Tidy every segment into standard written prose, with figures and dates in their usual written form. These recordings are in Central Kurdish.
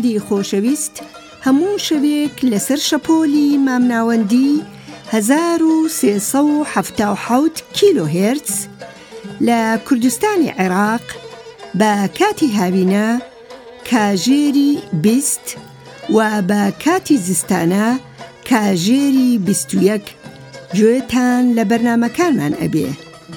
بینەرانی خۆشەویست، هەموو شەوێک لەسەر شەپۆلی مامناوەندی 1377 کیلۆ هێرتز لە کوردستانی عێراق بە کاتی هاوینە کاژێری 20 و بە کاتی زستانە کاژێری 21 گوێتان لە بەرنامەکانمان ئەبێ.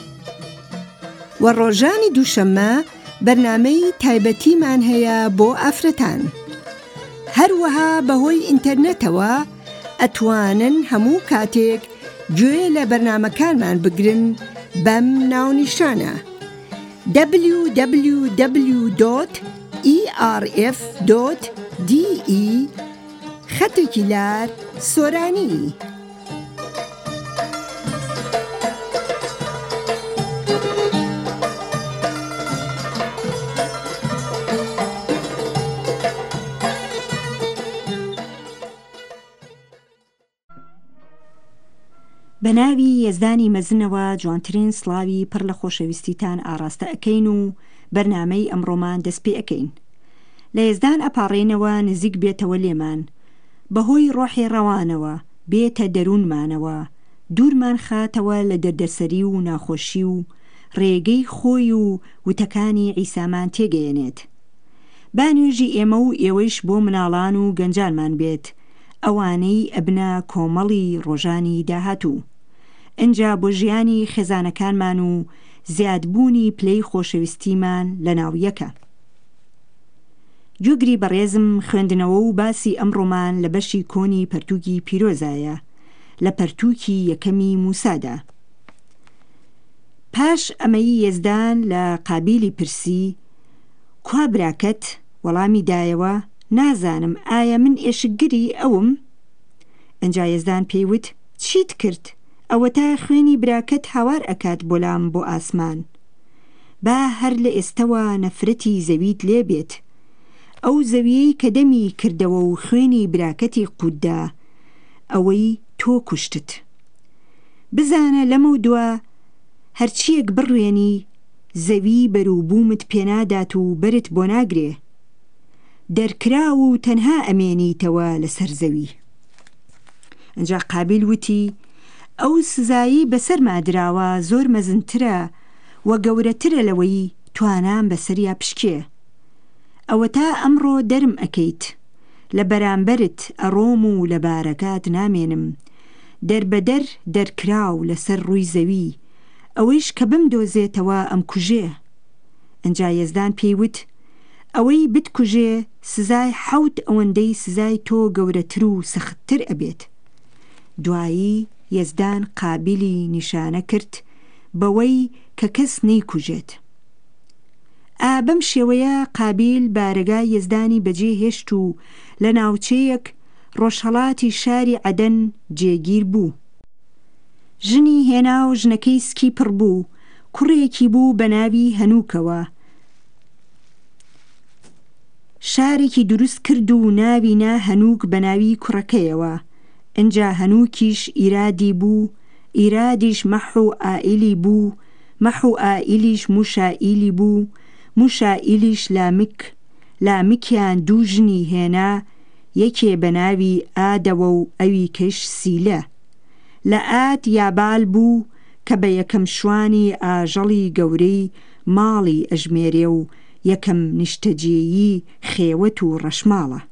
و ڕۆژانی دووشەممە بەرنامەی تایبەتیمان هەیە بۆ ئافرەتان. هەروەها بەهۆی ئینتەرنێتەوە ئەتوانن هەموو کاتێک گوێ لە بەرنامەکانمان بگرن بەم ناونیشانە www.erf.de/سۆرانی. بەناوی یەزدانی مەزنەوە جوانترین سڵاوی پڕ لە خۆشەویستیتان ئاراستە ئەکەین و بەرنامەی ئەمڕۆمان دەست پێ ئەکەین. لە یەزدان ئەپاڕێنەوە نزیک بێتەوە لێمان، بەهۆی ڕۆحی ڕەوانەوە بێتە دەروونمانەوە، دوورمان خاتەوە لە دەردەسەری و ناخۆشی و ڕێگەی خۆی و وتەکانی عیسامان تێگەیەنێت. بانوێژی ئێمە و ئێوەیش بۆ مناڵان و گەنجانمان بێت، ئەوانەی ئەبنە کۆمەڵی ڕۆژانی داهاتوو. ئەنجا بۆ ژیانی خێزانەکانمان و زیادبوونی پلەی خۆشەویستیمان لە ناویەکە. گوێگری بەڕێزم، خوێندنەوە و باسی ئەمڕۆمان لە بەشی کۆنی پەرتووکی پیرۆزایە، لە پەرتووکی یەکەمی موسادا. پاش ئەمەی یەزدان لە قابیلی پرسی، کوا براکەت؟ وەڵامی دایەوە، نازانم، ئایا من ئێشکگری ئەوم؟ ئەنجا یەزدان پێیوت، چیت کرد؟ ئەوە تا خوێنی براکەت هاوار ئەکات بۆلام بۆ ئاسمان. با هەر لە ئێستەوە نەفرەتی زەویت لێ بێت، ئەو زەویەی کە دەمی کردەوە و خوێنی براکەتی قووددا، ئەوەی تۆ کوشتت. بزانە لەمە دووە هەرچیەک بڕوێنی زەوی بەرووبوومت پێنادات و بەرت بۆ ناگرێ، دەرکرا و تەنها ئەمێنیتەوە لەسەر زەوی. ئەنجا قابیل وتی، ئەو سزایی بەسەرما دراوە زۆر مەزنترە و گەورەترە لەوەی توانام بەسەریا پشکێ. ئەوە تا ئەمڕۆ دەرم ئەکەیت، لە بەرامبەرت ئەڕۆم و لە بارەکات نامێنم، دەربەدەر دەرکراو لەسەر ڕووی زەوی، ئەوەیش کە بمدۆزێتەوە ئەم کوژێ. ئەنجا یەزدان پێیوت، ئەوەی بتکوژێ سزای 7 ئەوەندەی سزای تۆ گەورەتر و سەختتر ئەبێت. دوایی یەزدان قابیلی نیشانە کرد بەوەی کە کەس نەیکوژێت. بەم شێوەیە قابیل بارەگای یەزدانی بەجێ هێشت و لە ناوچەیەک ڕۆژهەڵاتی شاری عەدەن جێگیر بوو. ژنی هێنا و ژنەکەی سکی پڕ بوو، کوڕێکی بوو بە ناوی هەنووکەوە. شارێکی دروست کرد و ناوی نا هەنووک بە ناوی کوڕەکەیەوە. ئەنجا هەنووکیش ئیرادی بوو، ئیرادیش مەحو ئائیلی بوو، مەحو ئائیلیش موشائیلی بوو، موشائیلیش لامک، لامکیان دوو ژنی هێنا، یەکێ بە ناوی ئادەوە و ئەوی کەش سیلە. لە ئاد یابال بوو کە بە یەکەم شوانی ئاژەڵی گەورەی ماڵی ئەژمێرێ و یەکەم نیشتەجێیی خێوەت و ڕەشماڵە.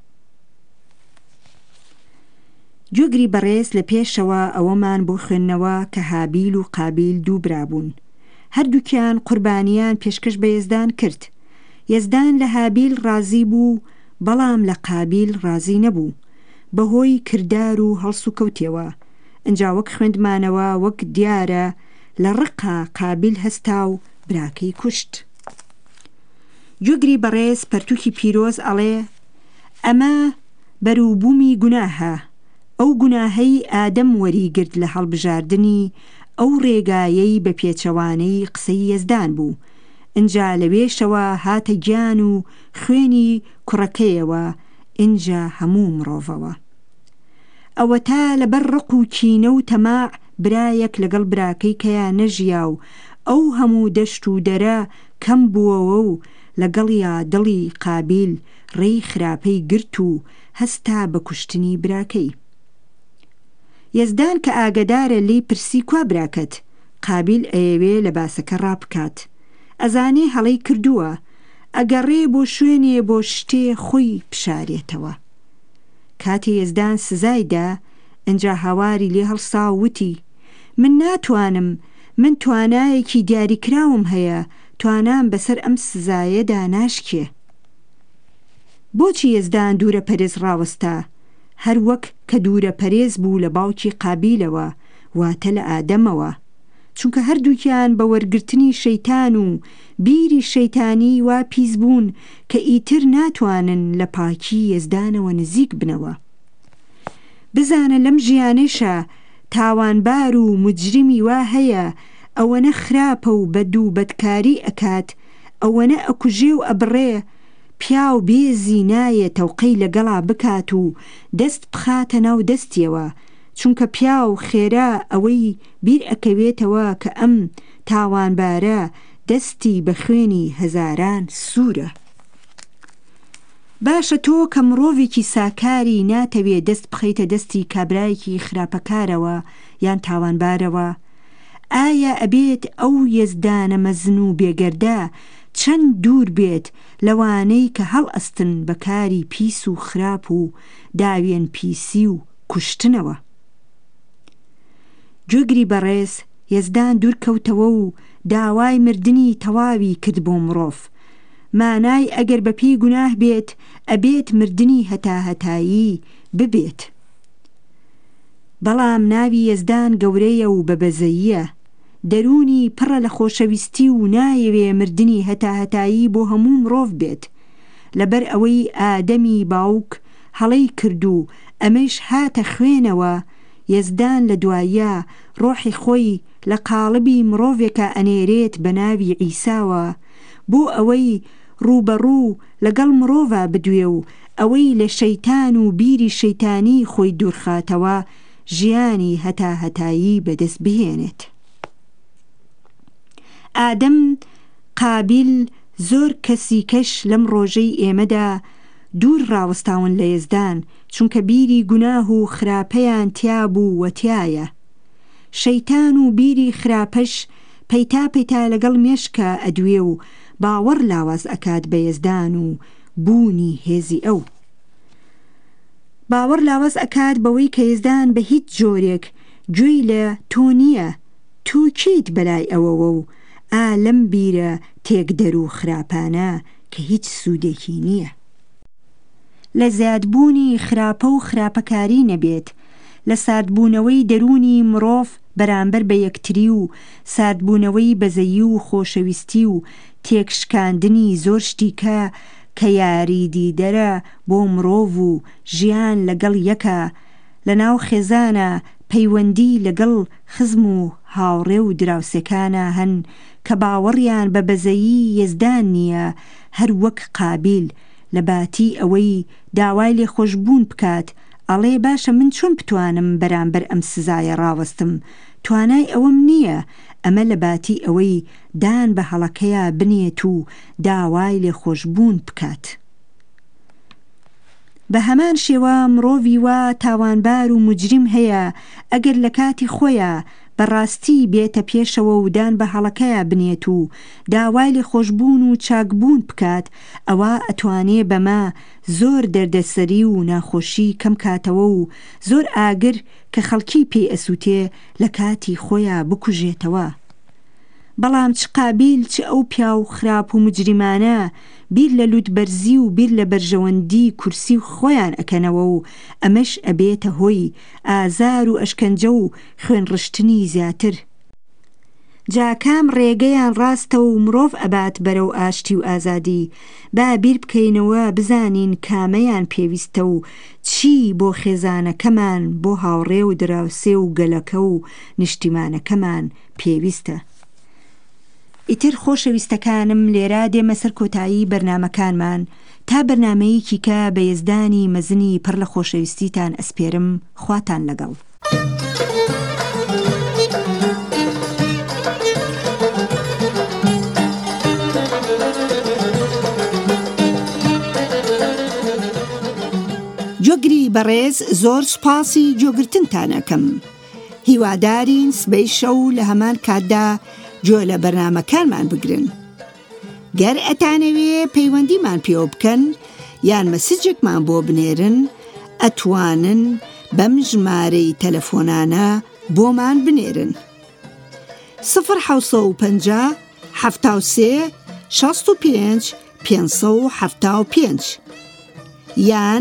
گوێگری بەڕێز، لە پێشەوە ئەوەمان بۆ خوێندنەوە کە هابیل و قابیل دوو برابوون. هەردووکیان قوربانیان پێشکەش بە یەزدان کرد. یەزدان لە هابیل ڕازی بوو، بەڵام لە قابیل ڕازی نەبوو، بەهۆی کردار و هەڵس و کەوتێەوە. ئەنجا وەک خوێندمانەوە وەک دیارە لە ڕقا قابیل هەستا و براکەی کوشت. گوێگری بەڕێز، پەرتووکی پیرۆز ئەڵێ، ئەمە بەرووبوومی گوناهە، ئەو گوناهەی ئادەم وەریگرت لە هەڵبژاردنی ئەو ڕێگایەی بە پێچەوانەی قسەی یەزدان بوو. ئەنجا لەوێشەوە هاتە گیان و خوێنی کوڕەکەیەوە، ئینجا هەموو مرۆڤەوە. ئەوە تا لەبەر ڕق و کینە و تەماع برایەک لەگەڵ براکەی کەیا نەژیا و ئەو هەموو دەشت و دەرە کەم بووەوە و لەگەڵیا دڵی قابیل ڕێی خراپەی گرت و هەستا بە کوشتنی براکەی. یەزدان کە ئاگدارە لێی پرسی کوا براکەت، قابیل ئەیەوێ لە باسەکە ڕابکات. ئەزانێ هەڵەی کردووە، ئەگەڕێ بۆ شوێنێ بۆ شتێ خۆی بشارێتەوە. کاتی یەزدان سزایدا، ئەنجا هاواری لێ هەڵسا و وتی: من ناتوانم، من توانایەکی دیاریکراوم هەیە، توانام بەسەر ئەم سزایەدا ناشکێ. بۆچی یەزدان دوورە پەرێز ڕاوەستا؟ هەر وەک کە دوورە پەرێز بوو لە باوکی قابیلەوە، واتە لە ئادەمەوە، چونکە هەردووکیان بە وەرگرتنی شەیتان و بیری شەیتانی وا پیس بوون کە ئیتر ناتوانن لە پاکی یەزدانەوە نزیک بنەوە. بزانە لەم ژیانەشە تاوانبار و مجرمی وا هەیە، ئەوەنە خراپە و بەد و بەدکاری ئەکات، ئەوەنە ئەکوژێ و ئەبڕێ، پیاو بێزی نایە تەوقەی لەگەڵا بکات و دەست بخاتە ناو دەستیەوە، چونکە پیاو خێرا ئەوەی بیر ئەکەوێتەوە کە ئەم تاوانبارە دەستی بە خوێنی هەزاران سوورە. باشە تۆ کە مرۆڤێکی ساکاری ناتەوێ دەست بخەیتە دەستی کابرایەکی خراپەکارەوە یان تاوانبارەوە، ئایا ئەبێت ئەو یەزدانە مەزن و بێگەردە چەند دوور بێت لەوانەی کە هەڵ ئەستن بە کاری پیس و خراپ و داوێن پیسی و کوشتنەوە؟ گوێگری بەڕێز، یەزدان دوور کەوتەوە و داوای مردنی تەواوی کرد بۆ مرۆڤ. مانای ئەگەر بە پێی گوناه بێت، ئەبێت مردنی هەتاهەتایی ببێت. بەڵام ناوی یەزدان گەورەیە و بەبەزەییە، دەرونی پڕە لە خۆشەویستی و نایەوێ مردنی هەتاهەتایی بۆ هەموو مرۆڤ بێت، لەبەر ئەوەی ئادەمی باوک هەڵەی کرد و ئەمەش هاتە خوێنەوە. یەزدان لە دواییە ڕۆحی خۆی لە قاڵبی مرۆڤێکە ئەنێرێت بە ناوی عیساوە، بۆ ئەوەی ڕوبەڕوو لەگەڵ مرۆڤە بدوێ و ئەوەی لە شەیتان و بیری شەیتانی خۆی دوورخاتەوە ژیانی هەتاهەتایی بەدەست بهێنێت. ئادەم، قابیل، زۆر کەسی کەش لەم ڕۆژەی ئێمەدا دوور ڕاوەستاون لە یەزدان، چونکە بیری گوناه و خراپەیان تیا بوو و تایە. شەیتان و بیری خراپەش پەیتا پەیتا لەگەڵ مێشکە ئەدوێ و باوەڕ لاواز ئەکات بە یەزدان و بوونی هێزی ئەو. باوەڕ لاواز ئەکات بەوەی کە یەزدان بە هیچ جۆرێک گوێی لە تۆ نییە، تۆ کیت بەلای ئەوەوە و لەم بیرە تێکدەر و خراپانە کە هیچ سوودێکی نییە. لە زیادبوونی خراپە و خراپەکاری نەبێت، لە ساردبوونەوەی دەرونی مرۆڤ بەرامبەر بە یەکتری و ساردبوونەوەی بەزەیی و خۆشەویستی و تێکشکاندنی زۆر شتیکە کە یاریدیدەرە بۆ مرۆڤ و ژیان لەگەڵ یەکە، لە ناو خێزانە پەیوەندی لەگەڵ خزم و هاوڕێ و دراوسێکانە هەن کە باوەڕیان بە بەزەیی یەزدان نییە، هەر وەک قابیل لە باتی ئەوەی داوای لێخۆشبوون بکات، ئەڵێ باشە من چۆن بتوانم بەرامبەر ئەم سزایە ڕاوەستم، توانای ئەوەم نییە. ئەمە لە باتی ئەوەی دان بە هەڵەکەیە بنێت و داوای لێخۆشبوون بکات. بە هەمان شێوە مرۆڤی وا تاوانبار و مجرم هەیە، ئەگەر لە کاتی خۆیە بەڕاستی بێتە پێشەوە و دان بە هەڵەکەیە بنێت و داوای لێخۆشبوون و چاکبوون بکات، ئەوە ئەتوانێ بەمە زۆر دەردەسەری و ناخۆشی کەم کاتەوە و زۆر ئاگر کە خەڵکی پێ ئەسووتێ لە کاتی خۆیە بکوژێتەوە. بەڵام چ قابیل چ ئەو پیاو خراپ و مجریمانە بیر لە لوتبەرزی و بیر لە بەرژەوەندی کورسی و خۆیان ئەکەنەوە و ئەمەش ئەبێتە هۆی ئازار و ئەشکەنجە و خوێنڕشتنی زیاتر. جاکام ڕێگەیان ڕاستە و مرۆڤ ئەبات بەرەو ئاشتی و ئازادی. با بیر بکەینەوە بزانین کامەیان پێویستە و چی بۆ خێزانەکەمان، بۆ هاوڕێ و دراوسێ و گەلەکە و نیشتیمانەکەمان پێویستە. ئیتر خۆشەویستەکانم، لێرە دێمە سەر کۆتایی بەرنامەکانمان تا بەرنامەیەکی کە بە یەزدانی مەزنی پڕ لە خۆشەویستیتان ئەسپێرم. خواتان لەگەڵ. هۆگری بەڕێز زۆر سوپاسی جۆگرتنتانەکەم. هیوادارین سبەی شەو لە هەمان کاتدا جۆ لە بەرنامەکانمان بگرن. گەر ئەتانەوێ پەیوەندیمان پێوە بکەن یان مەسیجێکمان بۆ بنێرن، ئەتوانن بەم ژمارەی تەلەفۆنانە بۆمان بنێرن: 0 750 73 65 575 یان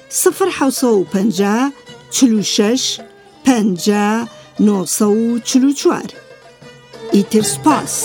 0 46 50 944. ئیتر سوپاس.